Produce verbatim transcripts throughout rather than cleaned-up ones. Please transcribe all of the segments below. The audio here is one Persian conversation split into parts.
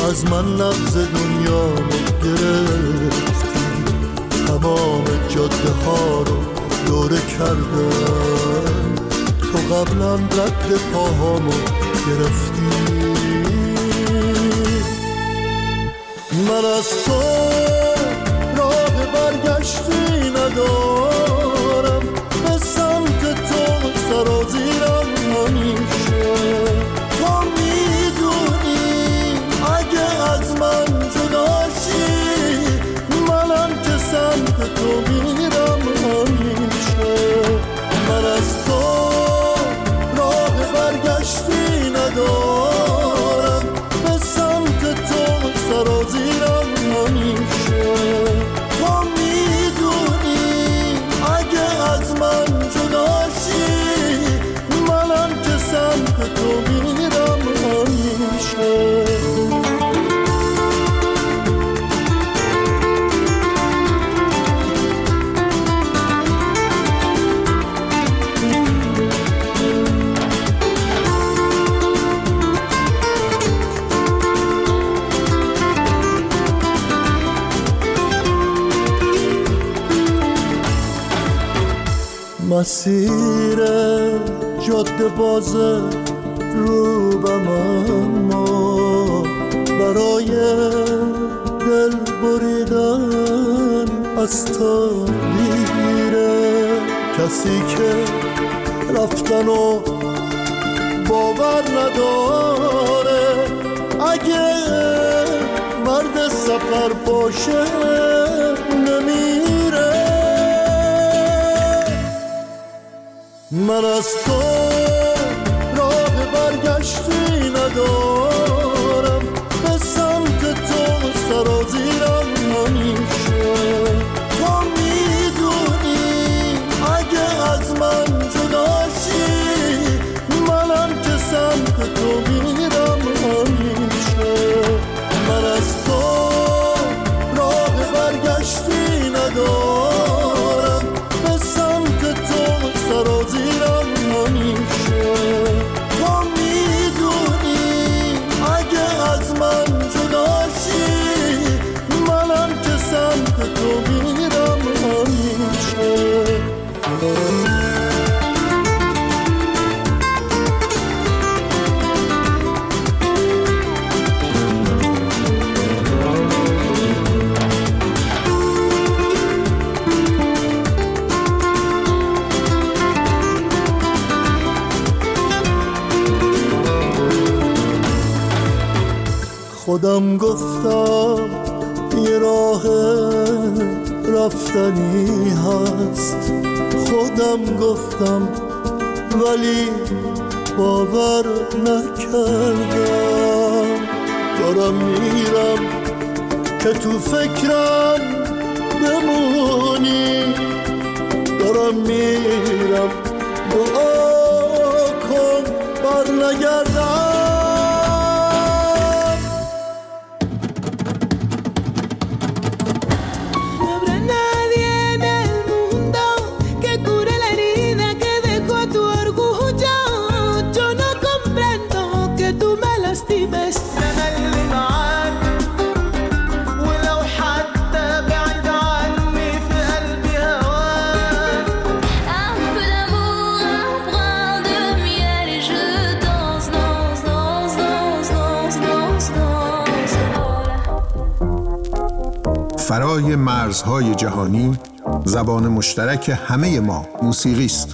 از من نبض دنیا گرفتی، تمام جاده ها رو دوره کردم، تو قبلا رد پاهامو گرفتی. من از تو راه برگشتی ندارم، به سمت تو سرازیرم همیشه. تو میدونی اگه از من جداشی، منم که سمت تو میرم همیشه. من از تو راه برگشتی ندارم، به سمت تو سرازیرم همیشه. تو میدونی اگه از من جداشی، منم که سمت تو میرم همیشه. مسیر جاده بازه روبم، اما برای دل بریدن از تا دیره. کسی که رفتن و باور نداره، اگه مرد سفر باشه نمیره. من از تو راه برگشتی ندارم، به سمت تو سرازیرم همیشه. تو میدونی اگه از من جداشی، منم که سمت تو میرم همیشه. من از تو راه برگشتی ندارم، به سمت تو سرازیرم همیشه. تو میدونی اگه از من جداشی، منم که سمت تو میرم همیشه. خودم گفتم یه راه رفتنی هست، خودم گفتم ولی باور نکردم. دارم میرم که تو فکرم بمونی، دارم میرم دعا کن بر نگردم. فرای مرزهای جهانی، زبان مشترک همه ما موسیقی است.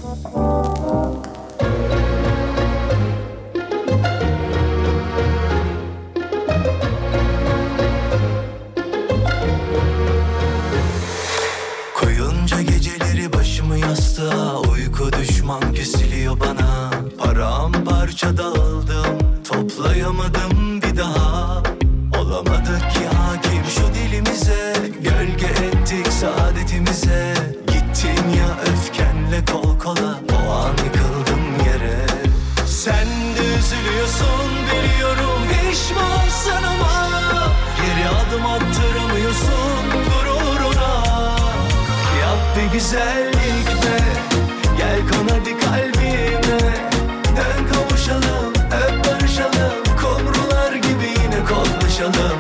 Koyunca geceleri başımı yastığa, uyku düşman kesiliyor bana. Paramparça dağıldım, toplayamadım bir daha. Olamadık ki hakim şu dilimize, gölge ettik saadetimize. Gittin ya öfkenle kol kola, o an yıkıldım yere. Sen de üzülüyorsun biliyorum, pişmansın ama geri adım attıramıyorsun gururuna. Yap bir güzellik be, gel kon hadi kalbime. Dön kavuşalım, öp barışalım, kumrular gibi yine koklaşalım.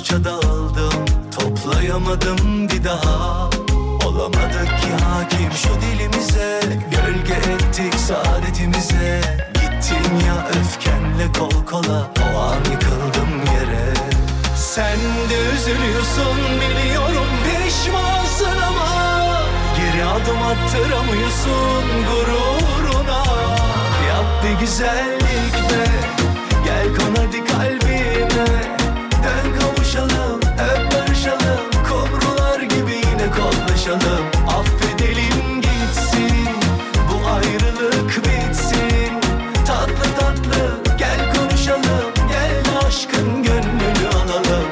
parça dağıldım, toplayamadım bir daha. Olamadık ki hakim şu dilimize, gölge ettik saadetimize. Gittin ya öfkenle kol kola, o an yıkıldım yere. Sen de üzülüyorsun biliyorum, pişmansın ama geri adım attıramıyorsun gururuna. Yap bir güzellik be, gel kon hadi kalbime. Dön kavuşalım, öp barışalım, kumrular gibi yine kollaşalım. Affedelim gitsin, bu ayrılık bitsin. Tatlı tatlı gel konuşalım, gel aşkın gönlünü alalım.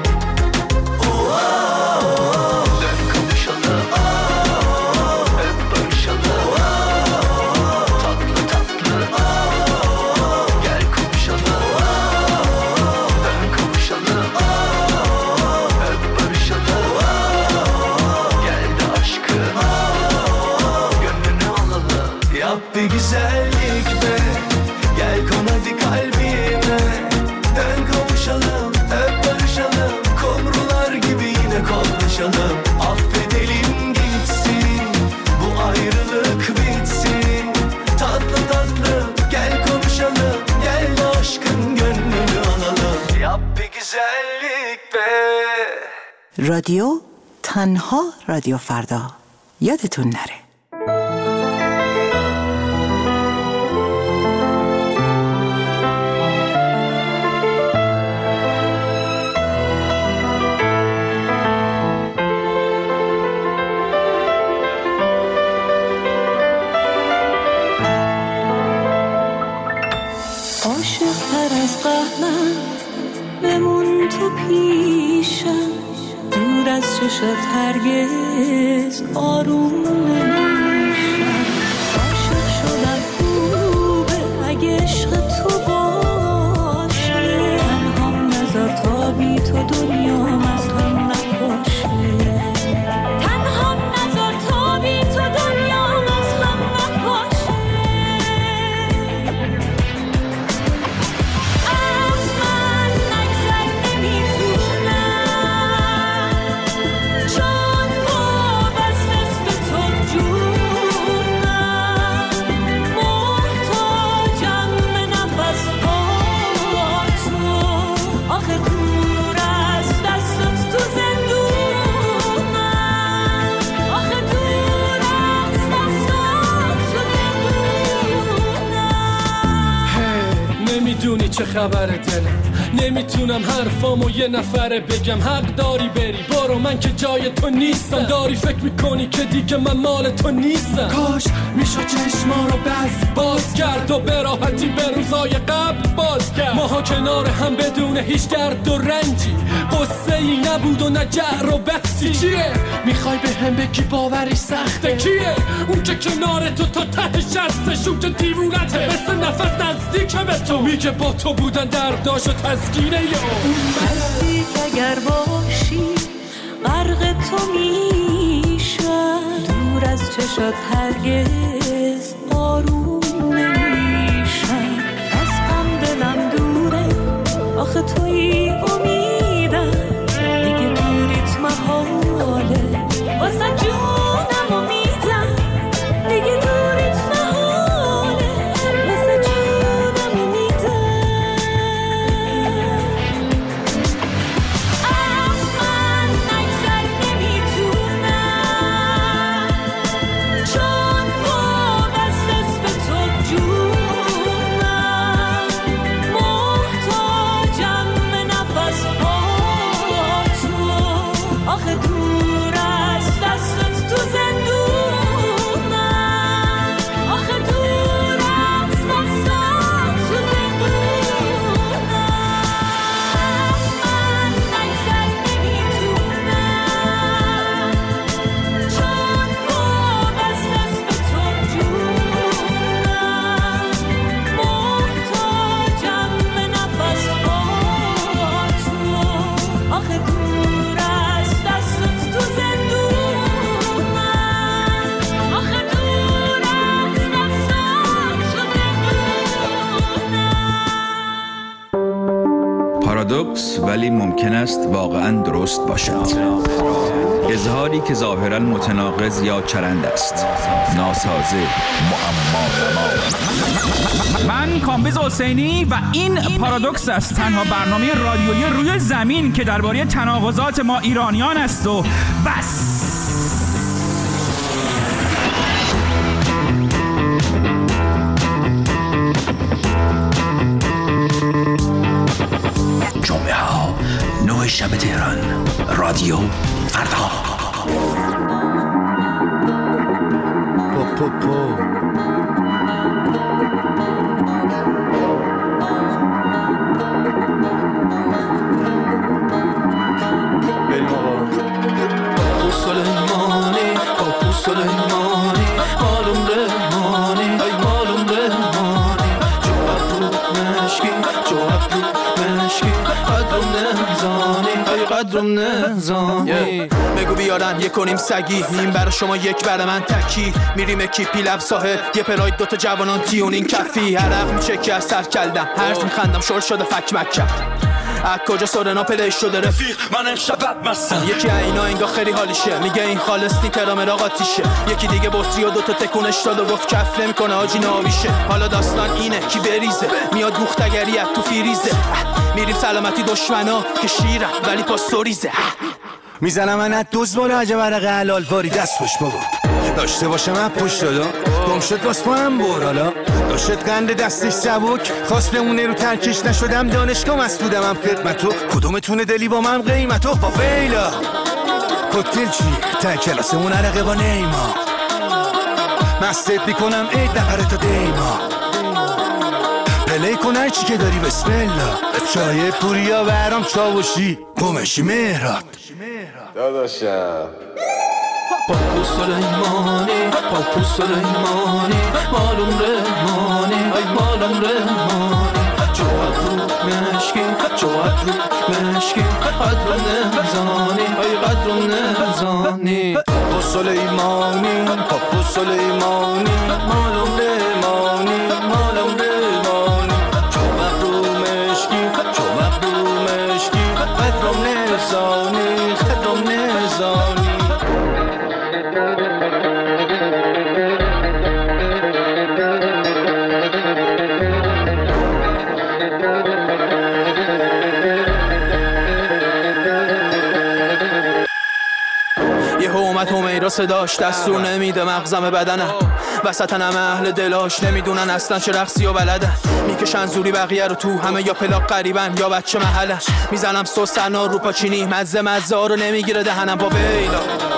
Oh, dön kavuşalım, oh, öp barışalım, oh, tatlı tatlı, oh, gel konuşalım, oh, dön kavuşalım, oh, öp barışalım, oh, gel de aşkın oh, gönlünü alalım. Yap bir güzellik be, gel kon hadi kalbime. Dön kavuşalım, öp barışalım, kumrular gibi yine kollaşalım. Affedelim gitsin, bu ayrılık bitsin. Tatlı tatlı gel konuşalım, gel de aşkın gönlünü alalım. Yap bir güzellik be. رادیو تنها رادیو فردا یادتون نره. عاشق تر از قهرم بمون تو پیشم، دور از چشت هرگز آروم نمیشم. عاشق شدم خوبه اگه عشق تو باشه، تنهام نذار تا بی تو دنیام از هم نپاشه. تنهام نذار تا بی تو دنیام از هم نپاشه. از من نگذر نمیتونم، چون وابسته است به تو جونم. محتاجم به نفس با تو، آخه دور از دستت تو زندونم. آخه دور از دستت تو زندونم. نمیدونی چه خبره دلم، نمیتونم حرفامو یه نفره بگم. حق داری بری برو، من که جای تو نیستم. داری فکر میکنی که دیگه من مال تو نیستم. کاش میشد چشما رو بس باز کرد و به راحتی به روزای قبل باز کرد. ماها کنار هم بدون هیچ درد و رنجی، قصه ای نبود و نه جعر و بحثی. چیه میخوای به هم بگی باوری سخته؟ کیه اون که کنار تو تا ته شستش، اون که دیوونته مثل نفس نزدیک به تو، میگه با تو بودن درداش و تسکینه. یا نزدیک اگر باشی غرق تو میشم، دور از چشات هرگز آروم نمیشم. از غم دلم دوره، آخه توی امیدم، دیگه دوریت محاله، واسه جونم امیدم. دیگه دوریت محاله، واسه جونم امیدم. از من نگذر نمیتونم، چون وابسته است به تو جونم. محتاجم به نفس ولی ممکن است واقعاً درست باشد. اظهاری که ظاهراً متناقض یا چرند است. ناسازه، معما نما. من کامبیز حسینی و این پارادوکس است، تنها برنامه رادیویی روی زمین که درباره تناقضات ما ایرانیان است و بس. جمعه ها نه شب تهران، رادیو فردا. پو پو پو بریم آقا. پاپو سلیمانی، پاپو سلیمانی، مالم رحمانی، ای مالم رحمانی، جو ابرو مشکی، جو ابرو مشکی، قدرم نهزانی، ای قدرم نهزانی. بگو بیارن یک کنیم سگی، نیم برا شما یک برا من تکی، میریم اکیپی لب ساحل، یه پراید دوتا جوانان تیونین کفی، عرق میچه که از سر کلدم، هرز میخندم شل شده فک مکم. از کجا سورنا پلیش شده رفیق، من امشب بدمستم. یکی اینا انگار خیلی حالیشه، میگه این خالص نی ترامر آقاتیشه. یکی دیگه بطری و دوتا تکونش داد و گفت کف نمیکنه آجی ناویشه. حالا داستان اینه کی بریزه، میاد بوختگریت تو فیریزه. میریم سلامتی دشمنا که شیرن ولی پاستوریزه. میزنم من از دوز بالا عجب عرق حلال واری دست پشت بابا داشته باشه من پشت دادا گم شد باز پا هم برالا داشت قند دستش سبک خواست بمونه رو ترکش نشدم دانشگاه مسئولم هم خدمتو کدومتونه دلی با من قیمتو با ویلا کوکتل چیه تا کلاسمون عرقه با نیما مستت میکنم ای دقره تا دیما پلی کن هر چی که داری بسم الله چای پوریا برام چاوشی گمشی مهرات داداشم پاپو سلیمانی پاپو سلیمانی مالم رحمانی ای مالم رحمانی جو ابرو مشکی جو ابرو مشکی قدر نهزانی ای قدر نهزانی پاپو سلیمانی پاپو سلیمانی مالم رحمانی مالم رحمانی جو ابرو مشکی جو ابرو مشکی قدر نهزانی قدر نهزانی یه اومد همیرا صداش دستور نمیده مغزم بدنم وسطن همه اهل دلاش نمیدونن اصلا چه رقصی و بلدن میکشن زوری بقیه رو تو همه یا پلاک قریبن یا بچه محلن میزنم سس سرنا رو پاچینی مزه مزه ها رو نمیگیره دهنم با بیلا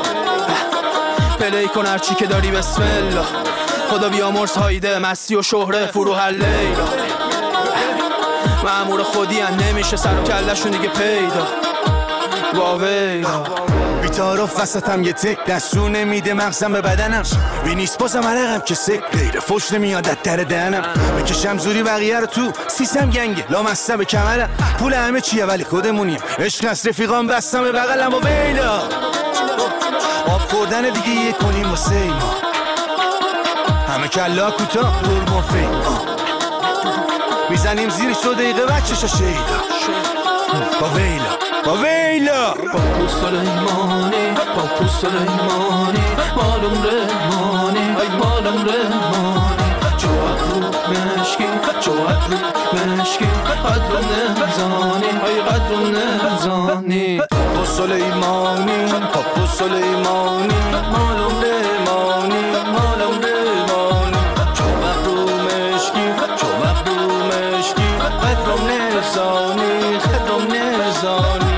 پلی کن هرچی که داری بسم الله خدا بیامرز هایده مستی و شهره فرو هر لیلا مأمور خودی هم نمیشه سر و کلشون دیگه پیدا با ویلا بیتارف وسطم یه تک دستور نمیده مغزم به بدنم بی نیست بازم عرقم که سک غیر فش نمیاد از در دهنم بکشم زوری بقیه رو تو سیسم گنگه لامسته به کمرم پول همه چیه ولی خودمونیم عشق از رفیقام بستم به بغلم و بیلا آب خوردن دیگه یه کنیم واسه ما همه کلا کوتا رول مفید میزنیم زیرش دو دقیقه بچه‌شو شیدا با ویلا با ویلا پاپو سلیمانی پاپو سلیمانی مالم رحمانی ای مالم رحمانی جو ابرو مشکی جو ابرو مشکی قدر نهزانی ای قدر نهزانی پاپو سلیمانی پاپو سلیمانی مالم رحمانی مالم رحمانی جو ابرو مشکی جو ابرو مشکی قدر نهزانی قدر نهزانی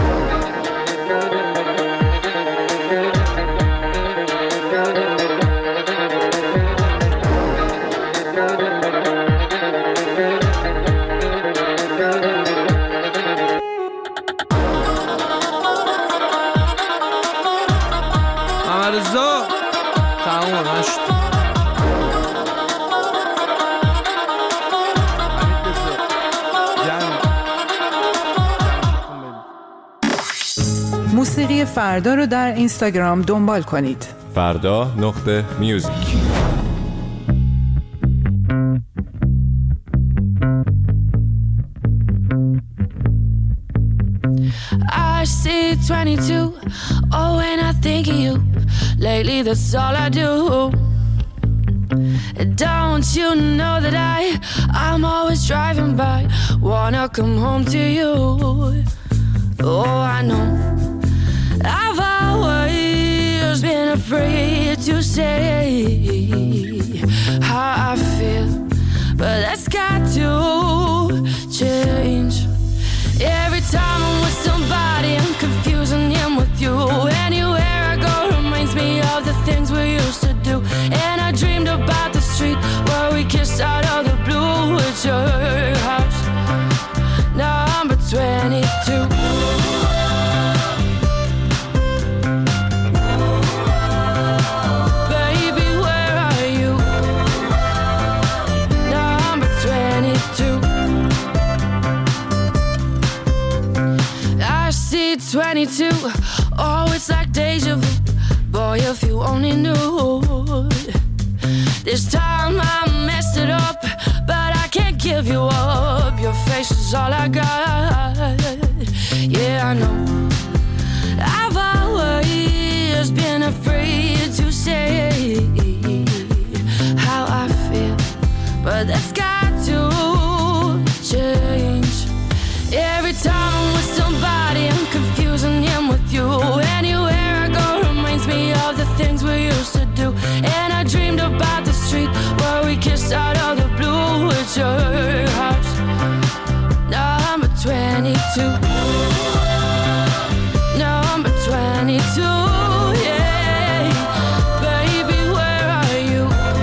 مرزا تمام نشد موسیقی فردا رو در اینستاگرام دنبال کنید. فردا نقطه میوزیک. I see twenty-two. Oh, when I think of you, lately that's all I do. Don't you know that I, I'm always driving by, wanna come home to you. Oh, I know I've always been afraid to say how I feel, but that's got to change. Every time I'm with somebody, I'm confusing him with you. Anywhere I go reminds me of the things we used to do. And I dreamed about the street where we kissed out of the blue. It's your house, number twenty-two. Baby, where are you? Number twenty-two. I see twenty-two. Oh, it's like deja vu. Boy, if you only knew. This time I messed it up, but I can't give you up. Your face is all I got. Yeah, I know I've always been afraid to say how I feel, but that's got to change. Every time I'm with somebody, I'm confusing him with you. Anywhere I go reminds me of the things we used to do. And I dreamed about the street where we kissed out of the blue. It's your house, number twenty-two. Number twenty-two, yeah. Baby, where are you?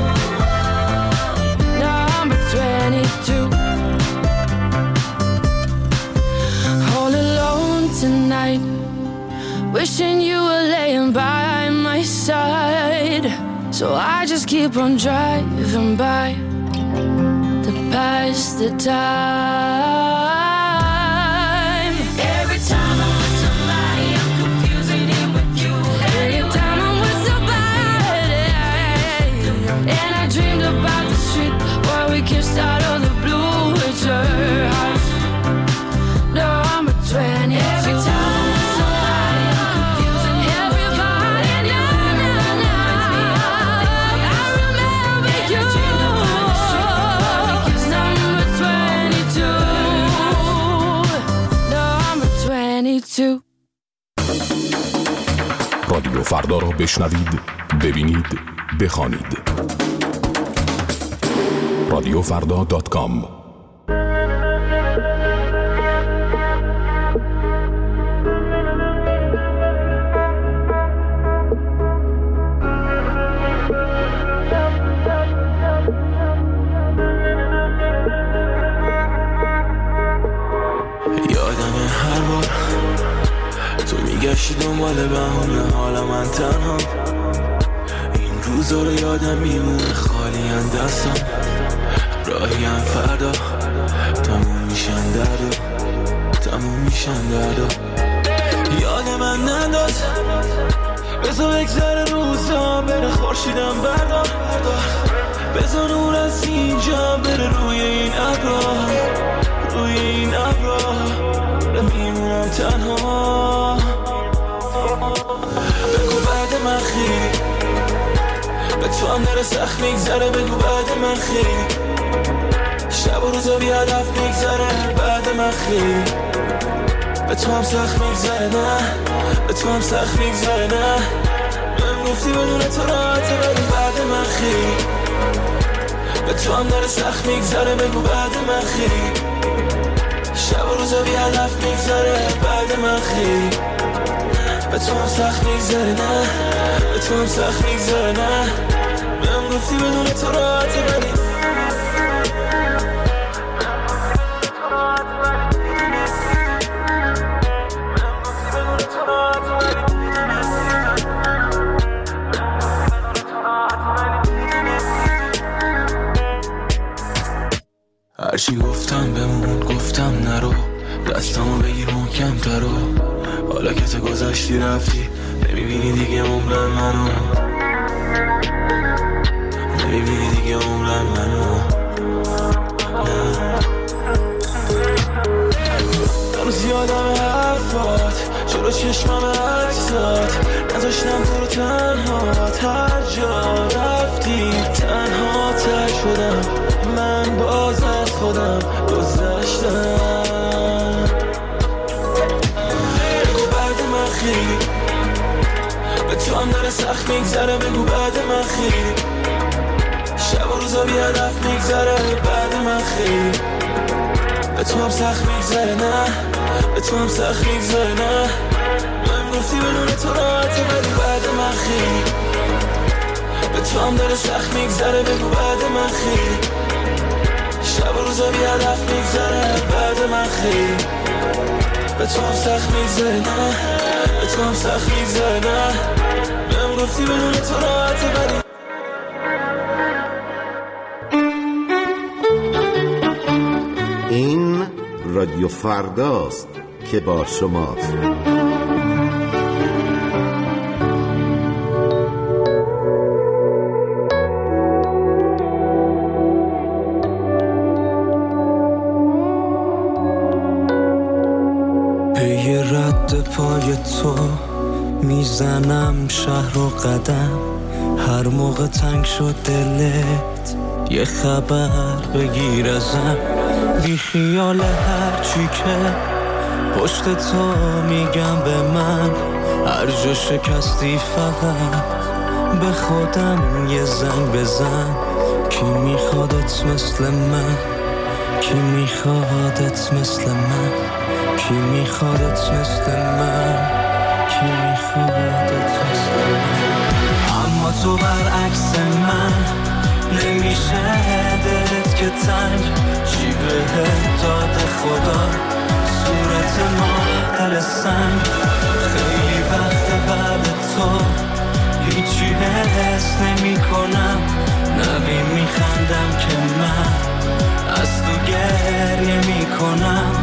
Number twenty-two. All alone tonight, wishing you were laying by my side. So I just keep on driving by to pass the time. Every time I'm with somebody, I'm confusing him with you. Every time I'm with somebody, and I dreamed about the street where we kissed out of the blue. It's your house, number twenty. Every time I'm with somebody, I'm confusing everybody. And I remember you. Number twenty-two. Number twenty-two. رادیو فردا را بشنوید، ببینید، بخوانید. رادیو فردا دات کام. یادمه هر بار تو میگشتی دنبال بهونه، حالا من تنها. این روزا رو یادم میمونه خالیم دستم، راهیم فردا تموم میشن دردا، تموم میشن دردا. یاد من نداد بذار بگذره روزا، بره خورشیدم بردار، بذار نور از اینجا بره روی این ابرا، روی این ابرا میمونم تنها. بگو بعد من خیلی به تو هم داره سخت میگذره، بگو بعد من خیلی شب و روزا بی هدف میگذره، بعد من خیلی به تو هم سخت میگذره، نه به تو هم سخت میگذره، نه بهم گفتی بدون تو راحته، ولی بعد من خیلی به تو هم داره سخت میگذره، بگو بعد من خیلی شب و روزا بی هدف میگذره، بعد من خیلی به تو هم سخت میگذره، نه به تو هم سخت میگذره، نه بهم گفتی بدون تو راحته، ولی هرچی گفتم بمون، گفتم نرو، دستامو بگیر محکم ترو، حالا که تو گذاشتی رفتی نمیبینی دیگه عمرم منو، نمیبینی دیگه عمرم منو، نه هنوز یادم حرفات، جلو چشمم عکسات نذاشتم تو رو تنهات، هر جا رفتی تنها تر شدم، من باز از خودم گذشتم. بگو بعد من خیلی به تو هم داره سخت میگذره، بگو بعد من خیلی شب و روزا بی هدف میگذره، بعد من خیلی به تو هم سخت میگذره، نه به تو هم سخت میگذره، نه من گفتی بدون تو راحته، ولی بعد من خیلی به تو هم داره سخت میگذره، بگو بعد من خیلی شب و روزا بی هدف میگذره، بعد من خیلی به تو هم سخت میگذره، نه به تو هم سخت میگذره، نه من گفتی بدون تو راحته، ولی این رادیو فرداست که با شماست. پی رد پای تو میزنم شهر و قدم، هر موقع تنگ شد دلت یه خبر بگیر ازم، بی خیال هر چی که پشت تو میگم به من، هر جا شکستی فقط به خودم یه زنگ بزن، کی میخوادت مثل من، کی میخوادت مثل من، کی میخوادت مثل من، کی میخوادت مثل من. اما تو برعکس من نمیشه دلت که تنگ، چی بهت داده خدا صورت ما دل سنگ، خیلی وقت بعد تو هیچی حس نمی کنم، نبی میخندم که من از تو گریه میکنم.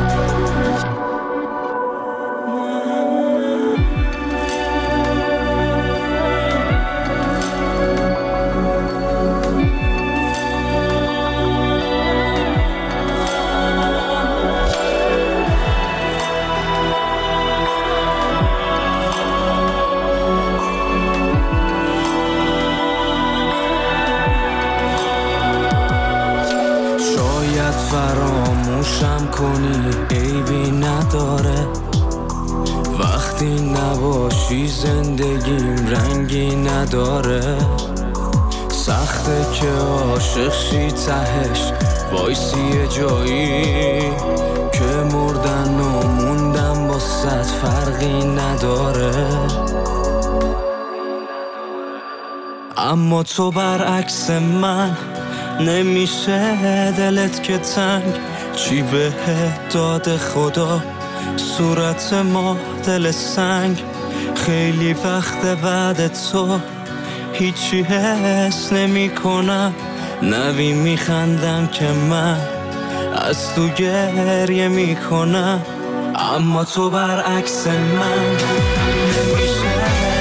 فراموشم کنی عیبی نداره، وقتی نباشی زندگیم رنگی نداره، سخته که عاشق شی تهش وایسی جایی که مردن و موندن با صد فرقی نداره. اما تو برعکس من نمیشه دلت که تنگ، چی بهت داده خدا صورت ما دل سنگ، خیلی وقت بعد تو هیچی حس نمی کنم، نبی میخندم که من از تو گریه میکنم. اما تو برعکس من نمیشه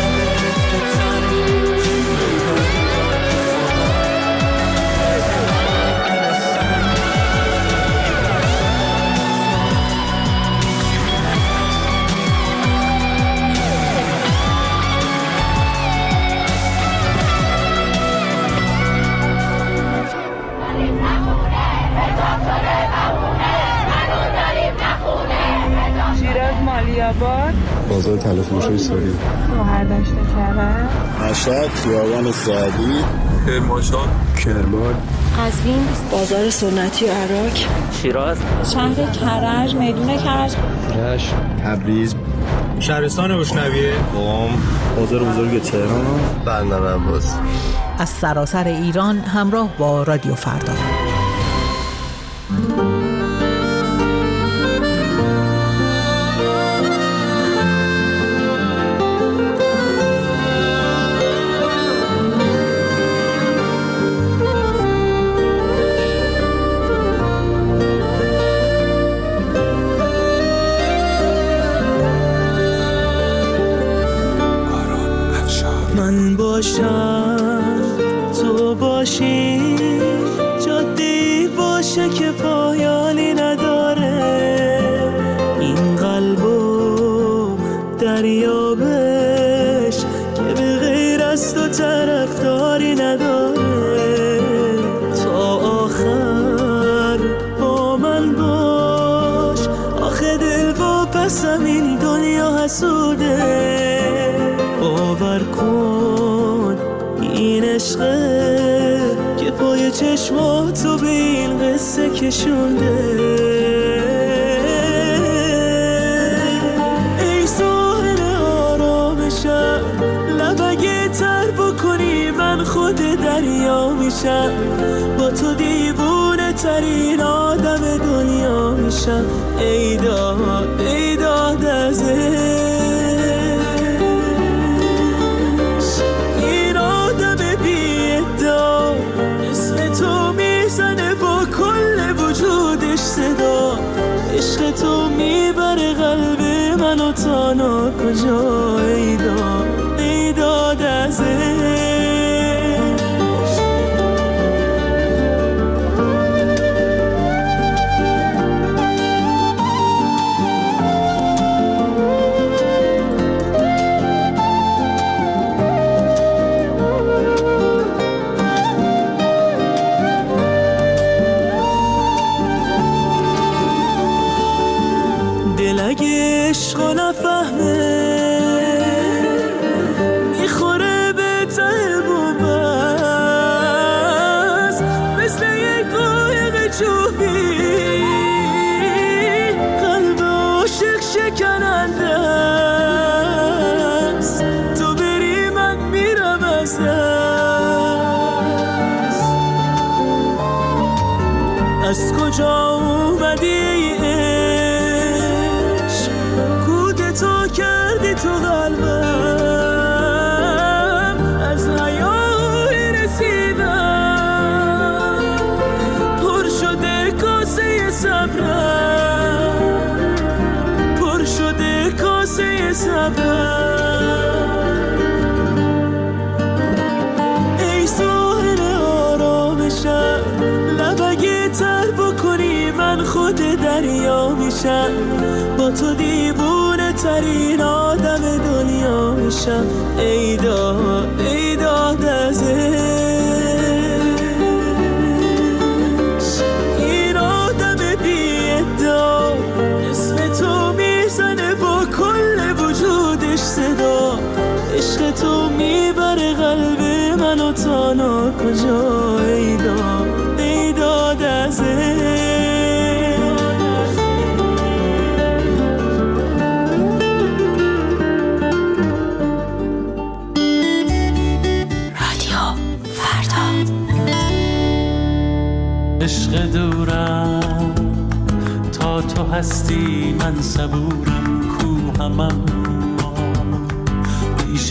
بازار تلفروشی ساری، شوهرداشت کرد، مشهد، خیابان سعدی، کرمانشاه، کرمان، قزوین، بازار سنتی عراق، شیراز، شهر کرج، میدون کرج، رشت، تبریز، شهرستان بشنویه، قم، بازار بزرگ تهران، بندر عباس. از سراسر ایران همراه با رادیو فردا. من باشم تو باشی، جادی باشه که پایانی نداره، این قلبو دریابش که به غیر از تو طرفداری نداره. تا آخر با من باش، آخه دل واپسم این دنیا حسوده. باور کن این عشقه که پای چشماتو به این قصه کشونده. ای ساحل آرامشم، لبگه تر بکنی من خود دریا میشم. با تو دیوونه ترین آدم دنیا میشم. ای داد ای داد از این آدم بی ادعا، اسم تو میزنه با کل وجودش صدا. عشق تو میبره قلب منو تا ناکجا. ای داد ای داد از اگه عشقو نفهمه میخوره به ته بومبست، مثل یک قایق چوبی قلب عاشق شکننده است. تو بری من میرم از دست. از کجا اومدی تو کردی تو قلبم، از حیای رسیدم پر شده کاسه صبرم، پر شده کاسه صبرم. ای ساحل آرامشم، لبگه تر بکنی من خود دریا میشم. با تو دیوونه ترین آدم دنیا میشم. ای داد ای داد از این آدم بی ادعا، اسم تو میزنه با کل وجودش صدا. عشق تو میبره قلب منو تا ناکجا. ای داد ای داد از عشق دورم، تا تو هستی من صبورم. کوهمم پیش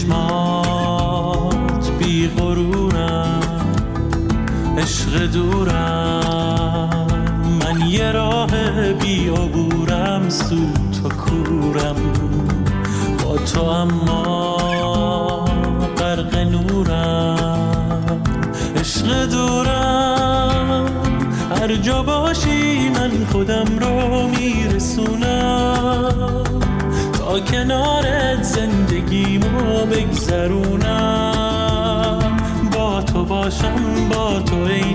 چشمات بی غرورم. عشق دورم، من یه راه بی عبورم. سود تو کورم، با تو اما غرق نورم. عشق دورم، هر جا باشی من خودم رو میرسونم. تا کنارت زندگیمو بگذرونم. با تو باشم، با تو ای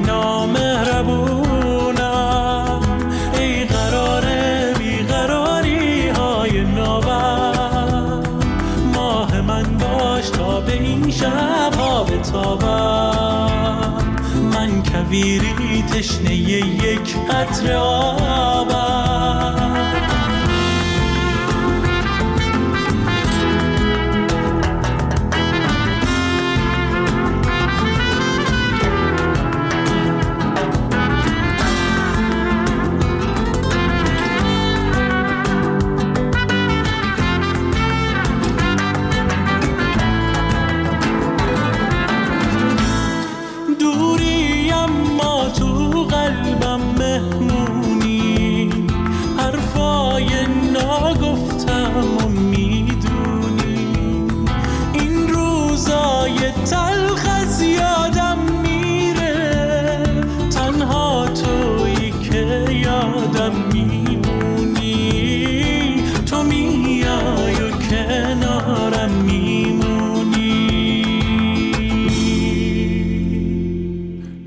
نامهربونم. ای قرار بیقراری های نوبر، ماه من باش تا به این شب ها بتابم. من کویری تشنه یک قطره آبم. دوری اما تو قلبم مهمونی.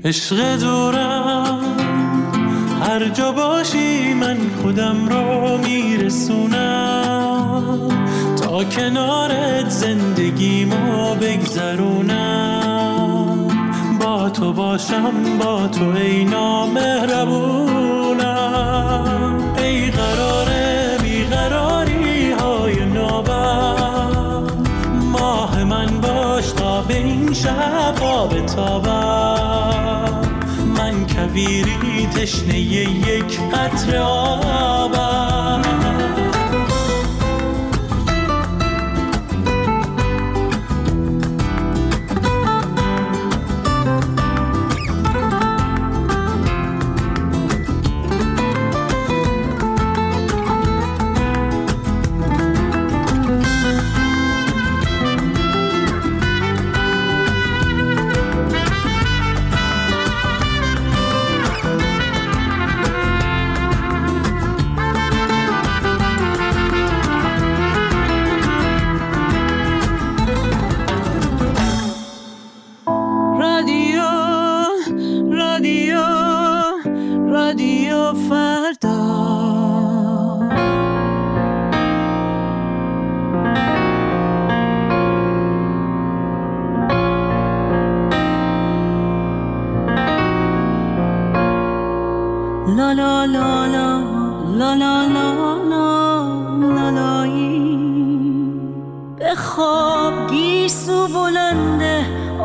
عشق دورم هر جا باشی من خودم رو میرسونم تا کنارت زندگیمو بگذرونم با تو باشم با تو ای نامهربونم ای قراره بیقراری های نابم ماه من باش تا به این شب آب تابم من کویری تشنه یک قطره آبم La la la la la la la la la لایی به خواب گیسو بلنده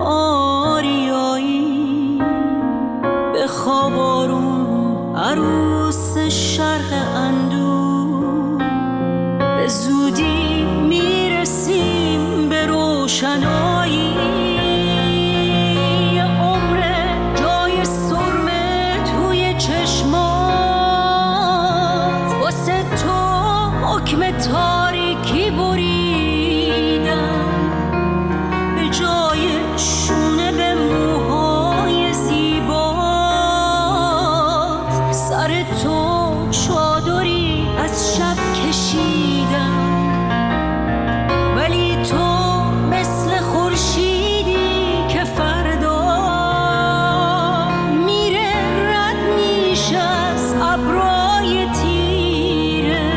آریایی به خواب آروم عروس شرق اندو به زودی میرسیم به روشنایی تاریکی بریدم به جای شونه به موهای زیبات سر تو چادری از شب کشیدم ولی تو مثل خورشیدی که فردا میره رد میشه از ابرای تیره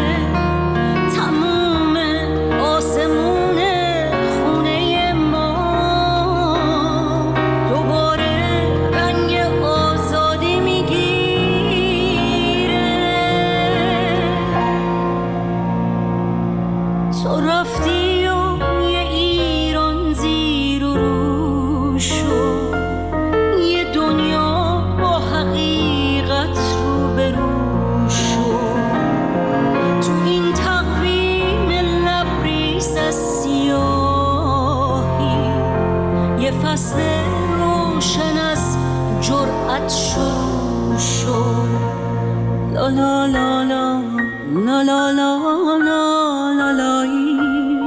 La la la la la la la la لایی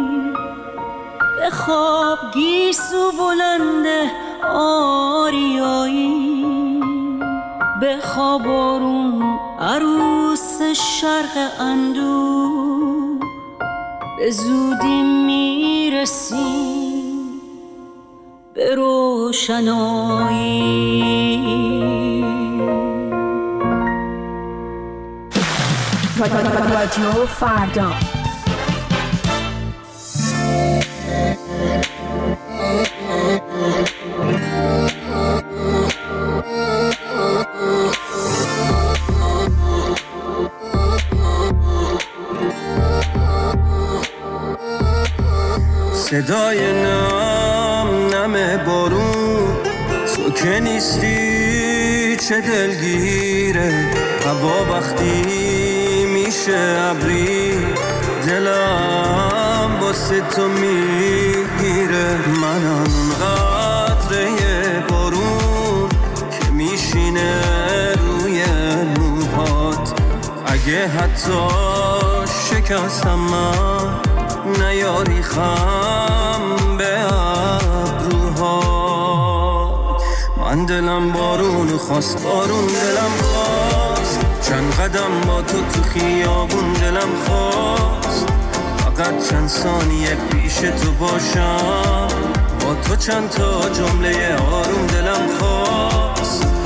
به خواب گیسو بلنده آریایی به خواب آروم عروس شرق اندو به زودی میرسیم به روشنایی رادیو فردا صدای نم نم بارون تو که نیستی چه دلگیره هوا وقتی میشه ابری دلم واسه تو میگیره منم قطره بارون که میشینه روی موهات اگه حتی شکستم من نیاری خم به ابروهات من دلم بارون خواست بارون دلم خواست چند قدم با تو تو خیابون دلم خواست فقط چند ثانیه پیش تو باشم با تو چند تا جمله آروم دلم خواست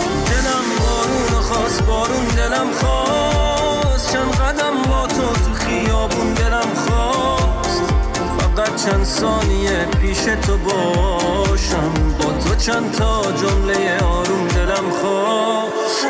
خواست بارون دلم خواست چند قدم با تو تو خیابون دلم خواست فقط چند ثانیه پیش تو باشم با تو چند تا جمله آروم دلم خواست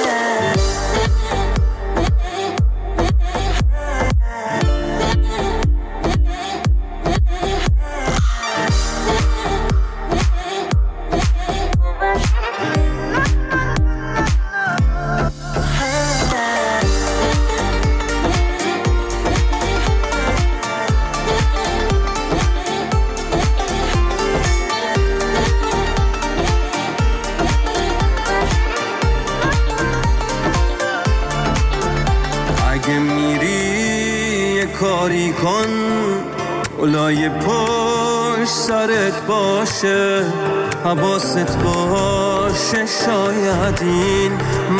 کاری کن اولای پشت سرت باشه حواست باشه شاید این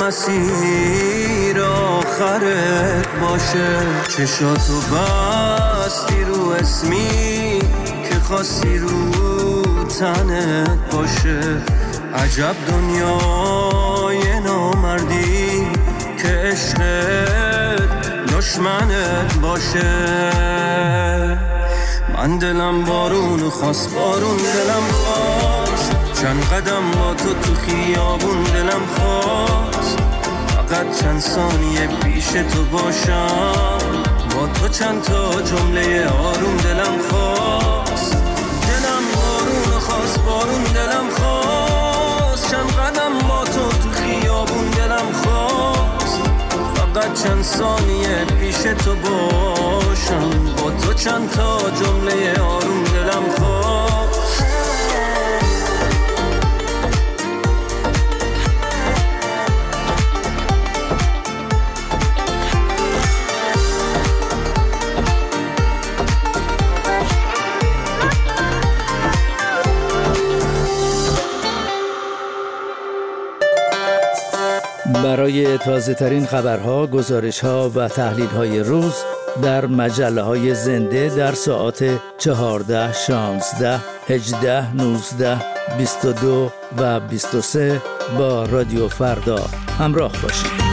مسیر آخرت باشه چشاتو بستی رو اسمی که خواستی رو تنت باشه عجب دنیای نامردی که عشقت دشمنت باشه من دلم بارون خواست بارون دلم خواست چند قدم با تو تو خیابون دلم خواست فقط چند ثانیه پیش تو باشم با تو چند تا جمله آروم دلم خواست دلم بارون خواست بارون دلم خواست چند قدم با تو تو خیابون دلم خواست فقط چند ثانیه پیش تو باشم با تو چند تا جمله آروم دلم خواست برای تازه ترین خبرها، گزارشها و تحلیل های روز در مجله های زنده در ساعات چهارده، شانزده، هجده، نوزده، بیست و دو و بیست و سه با رادیو فردا همراه باشید.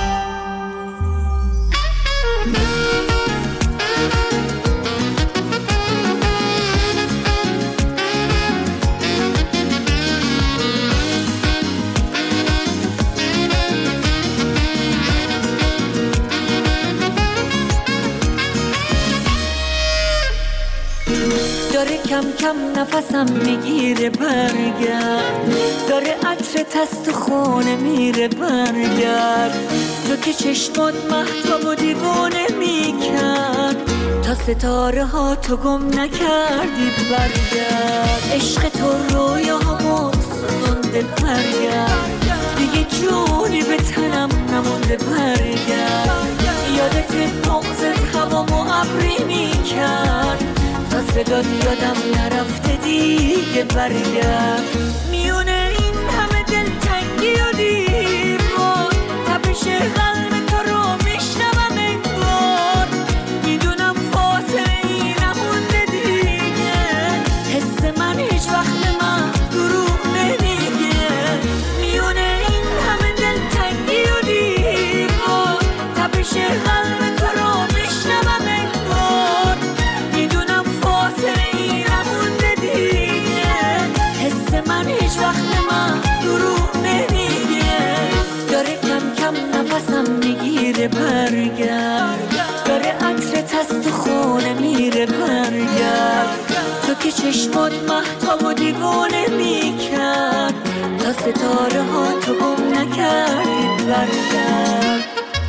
کم کم نفسم میگیره برگرد داره عطرت از تو خونه میره برگرد تو که چشمات مهتاب و دیوانه میکرد تا ستاره ها تو گم نکردی برگرد عشق تو رویاهامو سوزونده برگرد دیگه جونی به تنم نمونده برگرد یادت بغضت هوامو ابری میکرد تا صدات یادم نرفته دیگه برگرد میونه این همه دلتنگی و دیوار تپش قلب تو رو میشنوم انگار میدونم فاصله ای نمونده دیگه حس من هیچ وقت من دروغ نمیگه میونه این همه دلتنگی و دیوار تپش قلب تو رو میشنوم انگار میدونم فاصله ای نمونده دیگه حس من هیچ وقت من دروغ نمیگه داره کم کم نفسم میگیره برگرد داره عطرت از تو خونه میره برگرد تو که چشمات مهتاب و دیوانه میکرد تا ستاره ها تو گم نکردی برگرد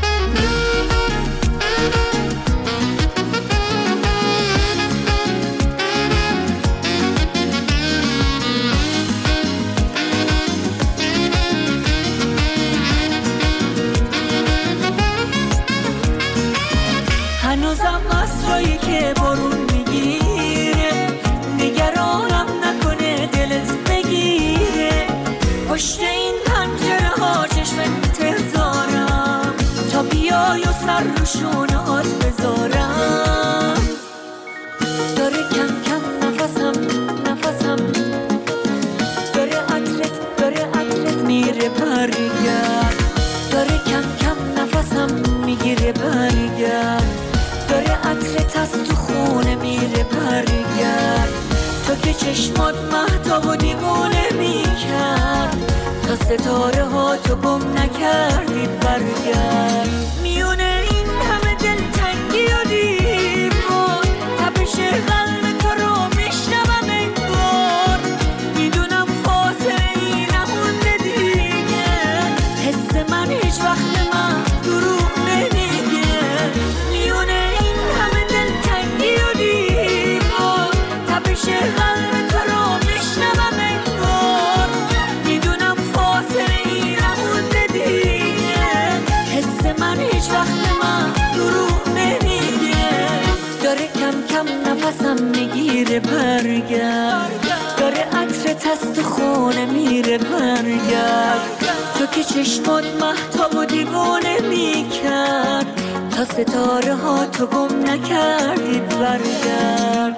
هنوزم عصرایی که بارون میگیره نگرانم نکنه دلت بگیره پشت این پنجره ها چشم انتظارم تا بیای و سر رو شونهات بذارم داره کم کم نفسم نفسم داره عطرت داره عطرت میره برگرد داره چشمات مهتاب و دیوونه میکرد تا ستاره ها تو گم نکردی برگرد میونه این همه دلتنگی و دیوار تپش قلب تو رو میشنوم انگار میدونم فاصله ای نمونده دیگه حس من هیچ وقت من دروغ نمیگه میونه این همه دلتنگی و دیوار تپش قلب تو رو میشنوم انگار میدونم فاصله ای نمونده دیگه حس من هیچ وقت من دروغ نمیگه داره کم کم نفسم میگیره برگرد داره عطرت از تو خونه میره برگرد تو که چشمات مهتاب و دیوانه میکرد تا ستاره ها تو گم نکردید برگرد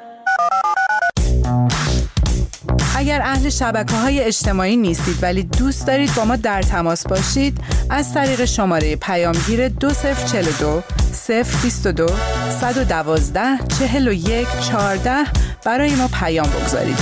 اگر اهل شبکه‌های اجتماعی نیستید ولی دوست دارید با ما در تماس باشید از طریق شماره پیامگیر دو صفر چهل و دو صفر بیست و دو صد و دوازده چهل و یک چهارده برای ما پیام بگذارید.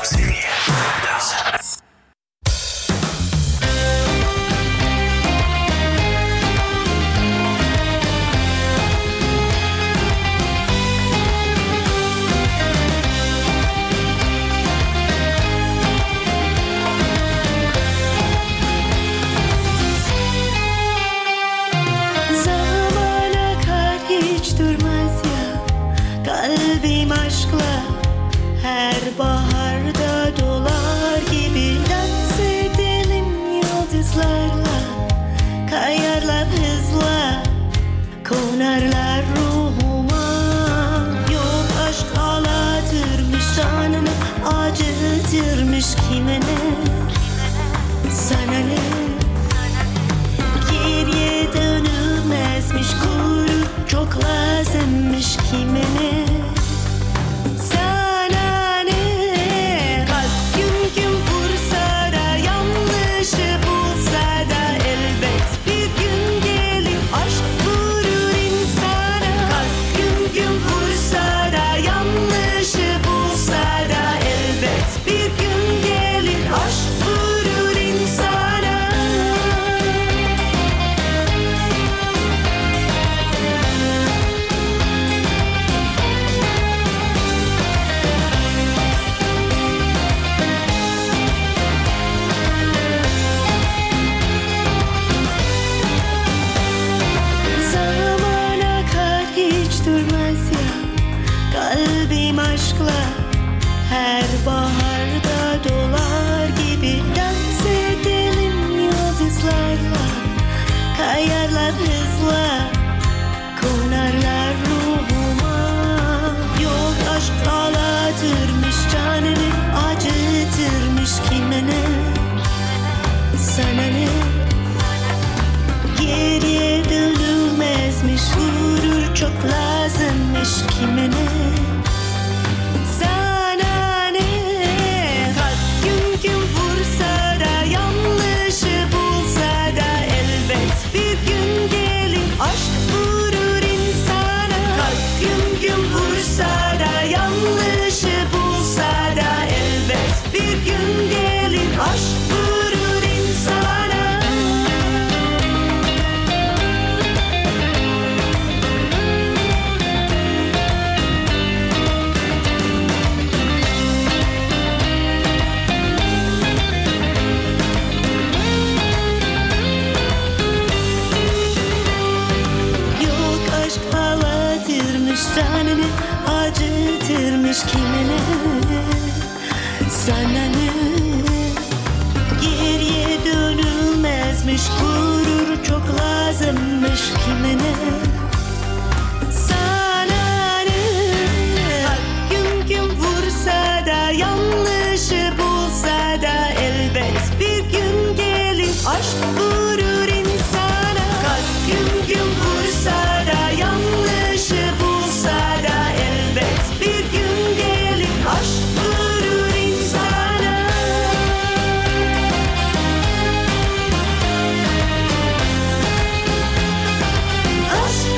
Her baharda dolar gibi dans edelim yıldızlarla kayarlar hızla konarlar ruhuma yok aşk ağlatırmış canını acıtırmış kime ne sana ne geriye dönülmezmiş gurur çok lazımmış kime ne her baharda dolar gibi dans edelim yıldızlarla kayarlar hızla konarlar ruhuma yok aşk ağlatırmış canını acıtırmış kime ne sana ne geriye dönülmezmiş gurur çok lazımmış kime ne canını acıtırmış kime ne sana ne geriye dönülmezmiş gurur çok lazımmış kime ne sana ne hak gün gün vursa da yanlışı bulsa da elbet bir gün gelir aşk vurur insana kalp gün gün vursa da yanlışı bulsa da elbet bir gün gelir aşk vurur insana aşk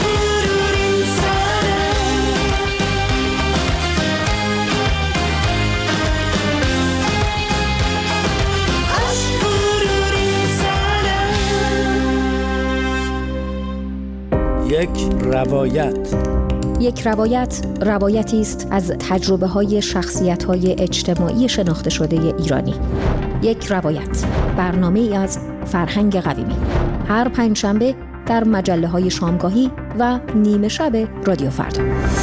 یک روایت. یک روایت روایتی است از تجربه های شخصیت های اجتماعی شناخته شده ایرانی. یک روایت، برنامه ای از فرهنگ قویمی، هر پنجشنبه در مجله های شامگاهی و نیمه شب رادیو فردا.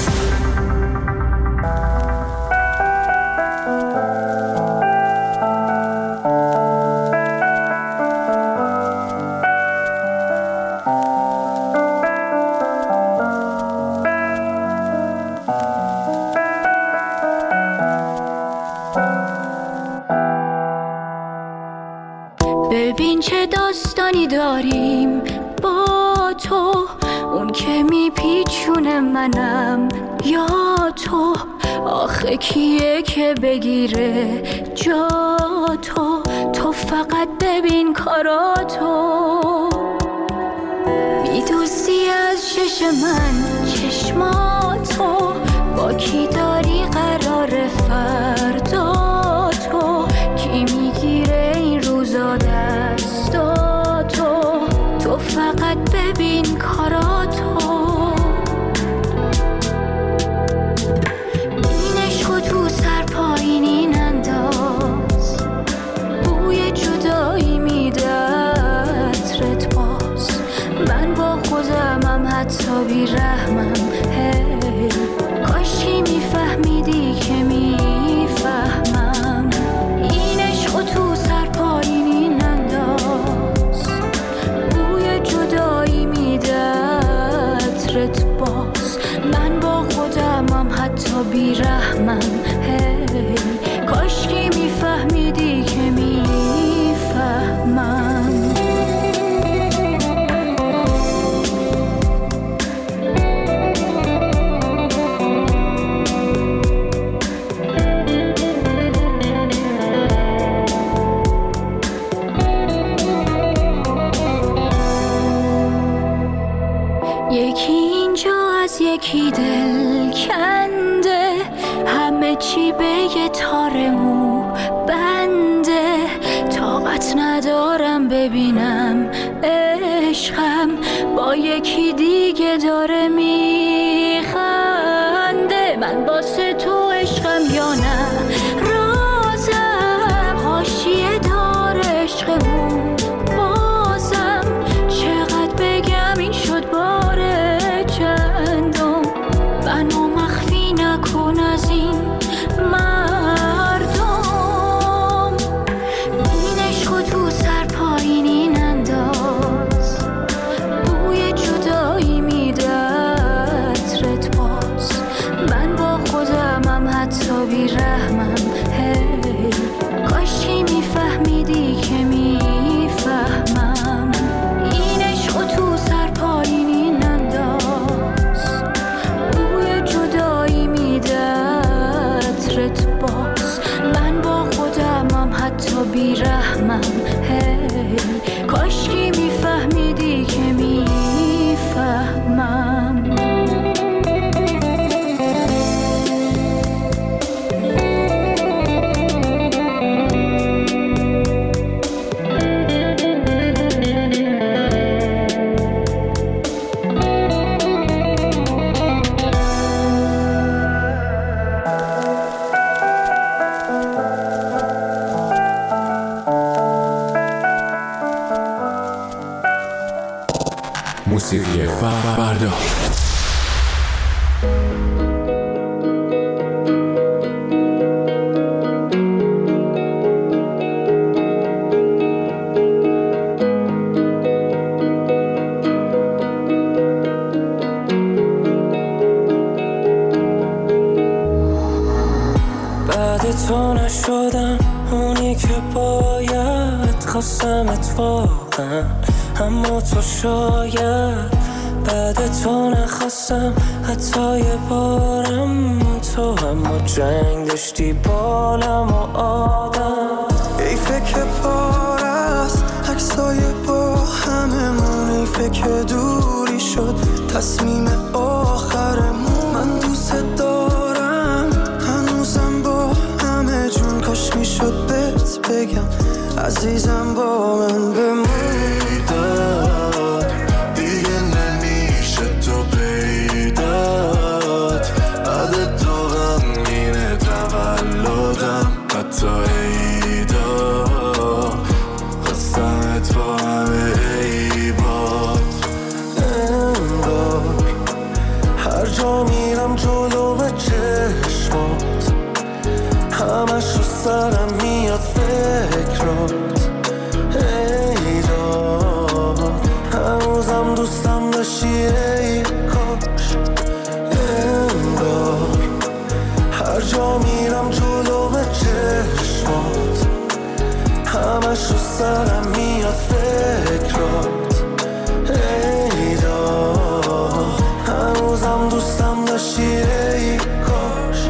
ببین چه داستانی داریم با تو، اون که میپیچونه منم یا تو. آخه کیه که بگیره جا تو؟ تو فقط ببین کاراتو. میدوزی از شش من چشماتو، با کی داری قرار فردا تو؟ کی میگیره این روزا دستاتو؟ تو فقط ببین کاراتو. این عشقو تو سر پایینی ننداز، بوی جدایی میده عطرت باز. من با خودمم حتی بی رحمم، هی کاشی میفهمیدی که میفهمم. این عشقو تو سر پایینی ننداز، بوی جدایی میده عطرت باز. من با خودمم حتی بی رحمم، هی کاشکی میفهمیدی که میفهمم. یکی اینجا از یکی دل کنده، همه چی به یه تار مو بنده. طاقت ندارم ببینم عشقم با یکی دیگه داره میخنده. من واسه تو عشقم یا نه رازم، حاشیه دار عشقمون بازم. چقدر بگم این شد باره چندم، منو مخفی نکن از این مردم. این عشقو تو سر پایینی ننداز، بوی جدایی میده عطرت باز. من با خودمم حتی بی رحمم، هی کاشی میفهمیدی که میفهمم. این عشقو تو سر پایینی ننداز، بوی جدایی میده عطرت باز. من با خودمم حتی بی رحمم، هی کاشکی میفهمیدی که میفهمم. موسیقی فردا. بعد تو نشدم اونی که باید، خواستمت واقعا اما تو شاید. بعد تو نخواستم حتی یه بارم تو، اما جنگ داشتی بالم و آدم. ای فکر پار است عکسای با هممون، ای فکر دوری شد تصمیم آخرمون. من دوست دارم هنوزم با همه جون، کاش میشد بهت بگم عزیزم با من بمون. دیگه نمیشه تو سرم میاد فکرات ای داد هنوزم دوستم داشتی ای کاش انگار هر جا میرم جلو به چشمات همش رو سرم میاد فکرات ای داد هنوزم دوستم داشتی ای کاش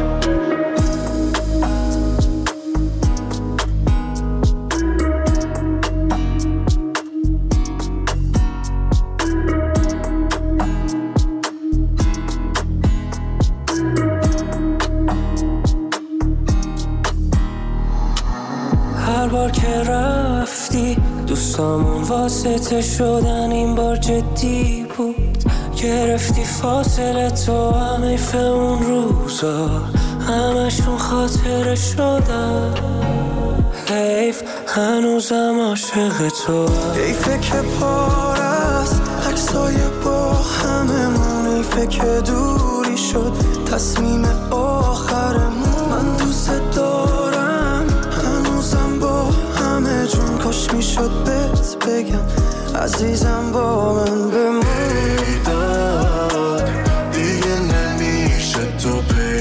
هر بار که رفتی دوستامون واسطه شدن این بار جدی بود گرفتی فاصله تو هم ایف اون روزا همشون خاطره شدن حیف هنوزم عاشق تو حیفه که پار است عکسای با هممون حیفه که دوری شد تصمیم آخرمون من دوست دارم هنوزم با همه جون کاش میشد بهت بگم عزیزم با من بمون دیگه نمیشه تو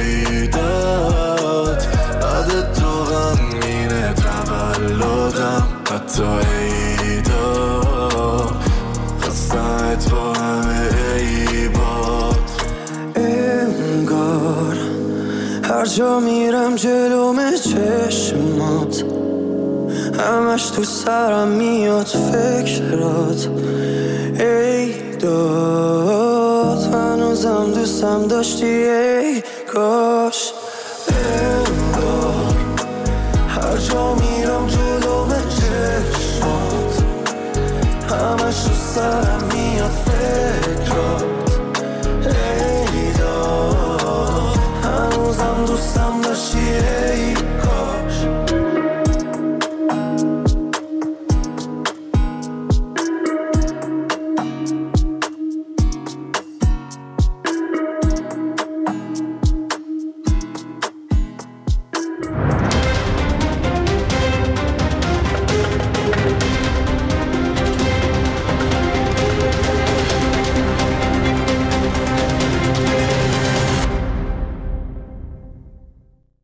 پیدات بعد تو غمینه تولدم حتی عیدا خستمت با همه عیبات انگار هر جا میرم جلوم چشمات همش تو سرم میاد فکرات ای داد هنوزم دوستم داشتی ای کاش